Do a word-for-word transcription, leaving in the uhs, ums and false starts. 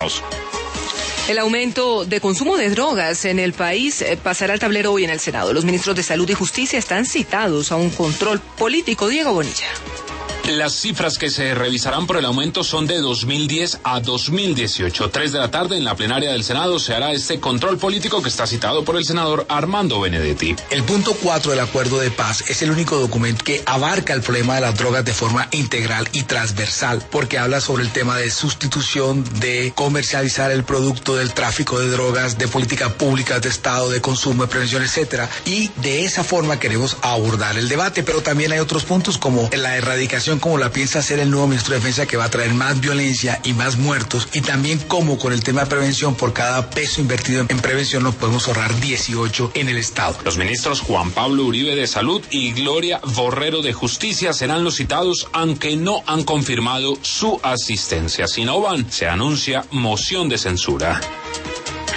El aumento de consumo de drogas en el país pasará al tablero hoy en el Senado. Los ministros de Salud y Justicia están citados a un control político. Diego Bonilla. Las cifras que se revisarán por el aumento son de dos mil diez a dos mil dieciocho. Tres de la tarde en la plenaria del Senado se hará este control político que está citado por el senador Armando Benedetti. El punto cuatro del acuerdo de paz es el único documento que abarca el problema de las drogas de forma integral y transversal, porque habla sobre el tema de sustitución, de comercializar el producto, del tráfico de drogas, de políticas públicas de Estado, de consumo, de prevención, etcétera. Y de esa forma queremos abordar el debate, pero también hay otros puntos como la erradicación, como la piensa hacer el nuevo ministro de Defensa, que va a traer más violencia y más muertos, y también como con el tema de prevención, por cada peso invertido en prevención nos podemos ahorrar dieciocho en el Estado. Los ministros Juan Pablo Uribe de Salud y Gloria Borrero de Justicia serán los citados, aunque no han confirmado su asistencia. Si no van, se anuncia moción de censura.